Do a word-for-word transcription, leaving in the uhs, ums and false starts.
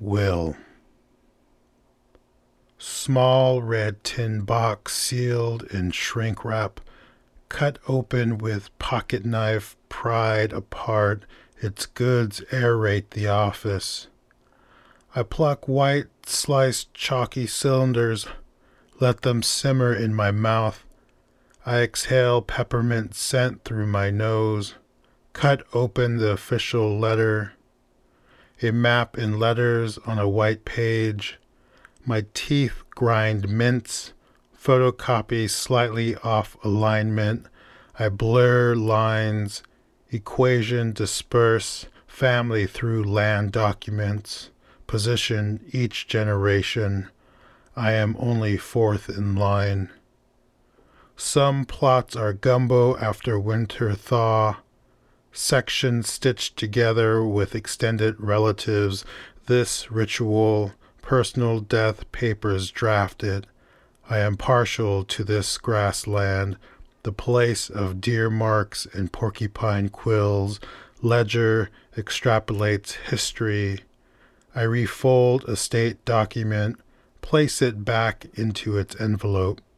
Will. Small red tin box sealed in shrink wrap, cut open with pocket knife, pried apart, its goods aerate the office. I pluck white, sliced, chalky cylinders, let them simmer in my mouth. I exhale peppermint scent through my nose, cut open the official letter, a map in letters on a white page. My teeth grind mints, photocopy slightly off alignment. I blur lines, equation disperse, family through land documents, position each generation. I am only fourth in line. Some plots are gumbo after winter thaw, sections stitched together with extended relatives. This ritual, personal death papers drafted. I am partial to this grassland, the place of deer marks and porcupine quills. Ledger extrapolates history. I refold a state document, place it back into its envelope.